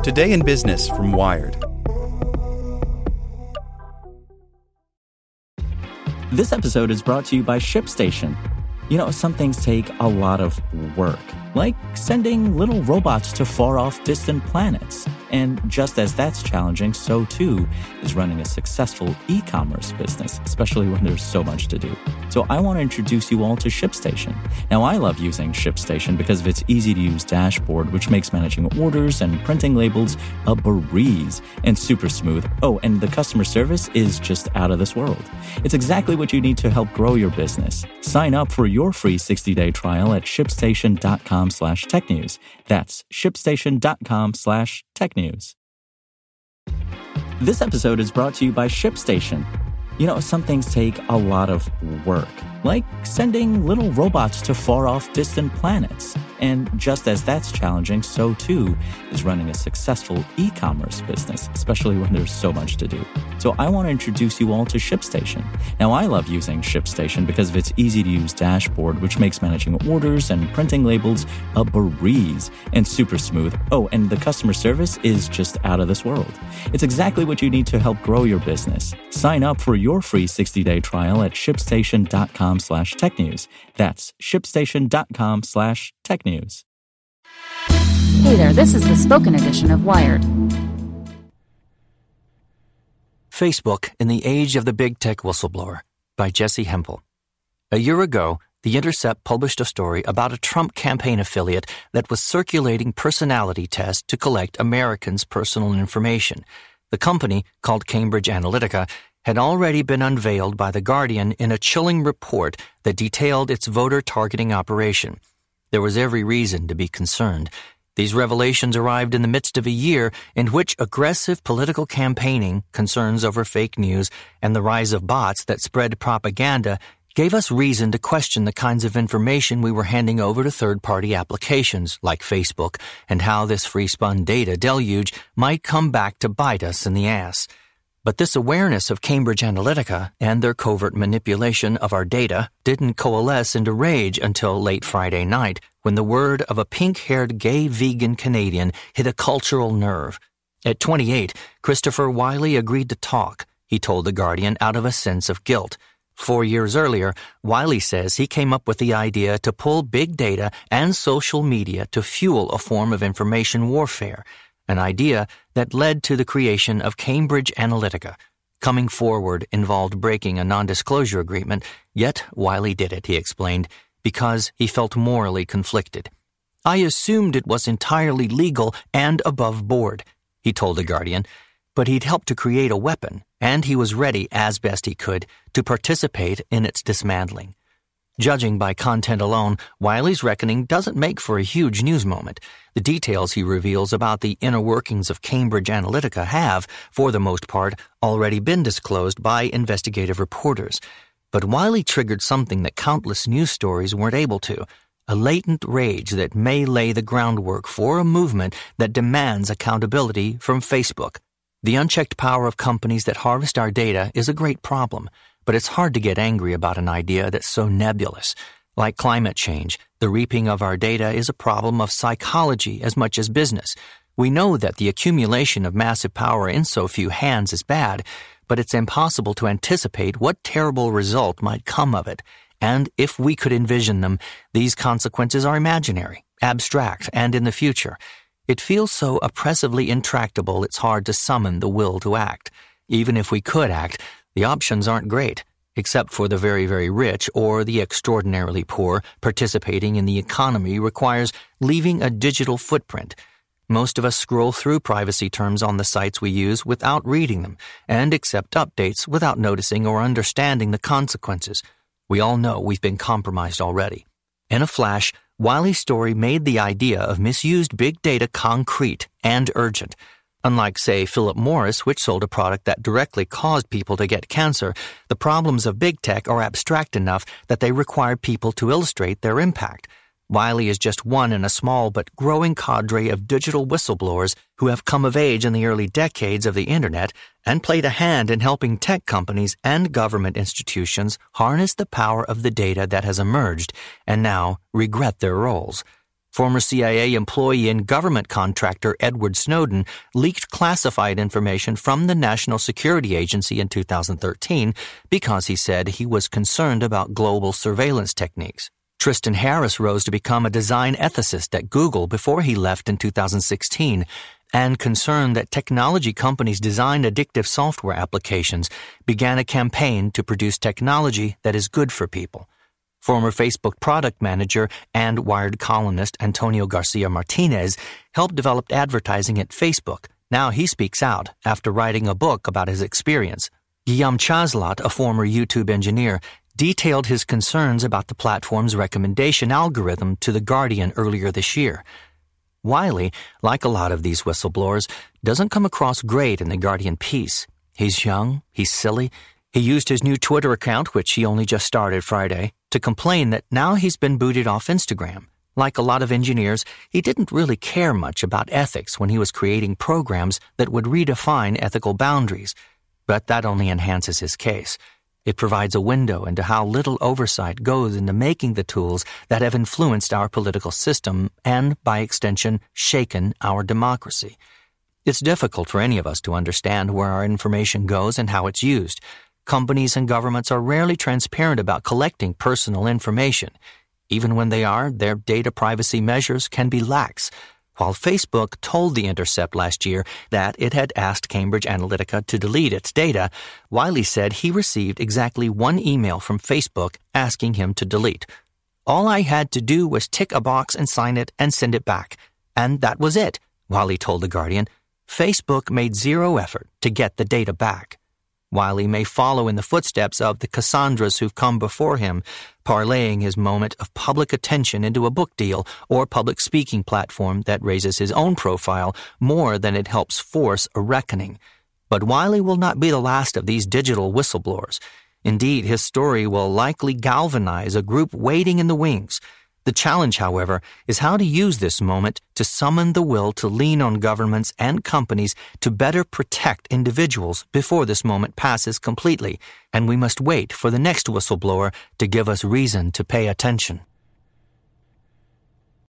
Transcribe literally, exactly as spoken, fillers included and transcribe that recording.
Today in Business from Wired. This episode is brought to you by ShipStation. You know, some things take a lot of work, like sending little robots to far-off distant planets. And just as that's challenging, so too is running a successful e-commerce business, especially when there's so much to do. So I want to introduce you all to ShipStation. Now, I love using ShipStation because of its easy-to-use dashboard, which makes managing orders and printing labels a breeze and super smooth. Oh, and the customer service is just out of this world. It's exactly what you need to help grow your business. Sign up for your free sixty-day trial at shipstation.com slash tech news. That's shipstation.com slash tech news. This episode is brought to you by ShipStation. You know, some things take a lot of work, like sending little robots to far-off distant planets. And just as that's challenging, so too is running a successful e-commerce business, especially when there's so much to do. So I want to introduce you all to ShipStation. Now, I love using ShipStation because of its easy-to-use dashboard, which makes managing orders and printing labels a breeze and super smooth. Oh, and the customer service is just out of this world. It's exactly what you need to help grow your business. Sign up for your free sixty-day trial at shipstation.com slash tech news. That's shipstation.com slash tech news. Hey there, this is the spoken edition of Wired. Facebook in the Age of the Big Tech Whistleblower by Jesse Hempel. A year ago, The Intercept published a story about a Trump campaign affiliate that was circulating personality tests to collect Americans' personal information. The company, called Cambridge Analytica, had already been unveiled by The Guardian in a chilling report that detailed its voter targeting operation. There was every reason to be concerned. These revelations arrived in the midst of a year in which aggressive political campaigning, concerns over fake news, and the rise of bots that spread propaganda gave us reason to question the kinds of information we were handing over to third-party applications like Facebook and how this free-spun data deluge might come back to bite us in the ass. But this awareness of Cambridge Analytica and their covert manipulation of our data didn't coalesce into rage until late Friday night, when the word of a pink-haired gay vegan Canadian hit a cultural nerve. At twenty-eight, Christopher Wiley agreed to talk, he told The Guardian, out of a sense of guilt. Four years earlier, Wiley says he came up with the idea to pull big data and social media to fuel a form of information warfare, an idea that led to the creation of Cambridge Analytica. Coming forward involved breaking a non-disclosure agreement, yet Wiley did it, he explained, because he felt morally conflicted. I assumed it was entirely legal and above board, he told The Guardian, but he'd helped to create a weapon, and he was ready, as best he could, to participate in its dismantling. Judging by content alone, Wiley's reckoning doesn't make for a huge news moment. The details he reveals about the inner workings of Cambridge Analytica have, for the most part, already been disclosed by investigative reporters. But Wiley triggered something that countless news stories weren't able to, a latent rage that may lay the groundwork for a movement that demands accountability from Facebook. The unchecked power of companies that harvest our data is a great problem, but it's hard to get angry about an idea that's so nebulous. Like climate change, the reaping of our data is a problem of psychology as much as business. We know that the accumulation of massive power in so few hands is bad, but it's impossible to anticipate what terrible result might come of it. And if we could envision them, these consequences are imaginary, abstract, and in the future. It feels so oppressively intractable it's hard to summon the will to act. Even if we could act, the options aren't great, except for the very, very rich or the extraordinarily poor. Participating in the economy requires leaving a digital footprint. Most of us scroll through privacy terms on the sites we use without reading them and accept updates without noticing or understanding the consequences. We all know we've been compromised already. In a flash, Wiley's story made the idea of misused big data concrete and urgent. Unlike, say, Philip Morris, which sold a product that directly caused people to get cancer, the problems of big tech are abstract enough that they require people to illustrate their impact. Wiley is just one in a small but growing cadre of digital whistleblowers who have come of age in the early decades of the Internet and played a hand in helping tech companies and government institutions harness the power of the data that has emerged and now regret their roles. Former C I A employee and government contractor Edward Snowden leaked classified information from the National Security Agency in two thousand thirteen because he said he was concerned about global surveillance techniques. Tristan Harris rose to become a design ethicist at Google before he left in two thousand sixteen, and concerned that technology companies design addictive software applications, began a campaign to produce technology that is good for people. Former Facebook product manager and Wired columnist Antonio Garcia Martinez helped develop advertising at Facebook. Now he speaks out after writing a book about his experience. Guillaume Chazlat, a former YouTube engineer, detailed his concerns about the platform's recommendation algorithm to The Guardian earlier this year. Wiley, like a lot of these whistleblowers, doesn't come across great in The Guardian piece. He's young, he's silly. He used his new Twitter account, which he only just started Friday, to complain that now he's been booted off Instagram. Like a lot of engineers, he didn't really care much about ethics when he was creating programs that would redefine ethical boundaries. But that only enhances his case. It provides a window into how little oversight goes into making the tools that have influenced our political system and, by extension, shaken our democracy. It's difficult for any of us to understand where our information goes and how it's used. Companies and governments are rarely transparent about collecting personal information. Even when they are, their data privacy measures can be lax. While Facebook told The Intercept last year that it had asked Cambridge Analytica to delete its data, Wiley said he received exactly one email from Facebook asking him to delete. All I had to do was tick a box and sign it and send it back. And that was it, Wiley told The Guardian. Facebook made zero effort to get the data back. Wiley may follow in the footsteps of the Cassandras who've come before him, parlaying his moment of public attention into a book deal or public speaking platform that raises his own profile more than it helps force a reckoning. But Wiley will not be the last of these digital whistleblowers. Indeed, his story will likely galvanize a group waiting in the wings. The challenge, however, is how to use this moment to summon the will to lean on governments and companies to better protect individuals before this moment passes completely, and we must wait for the next whistleblower to give us reason to pay attention.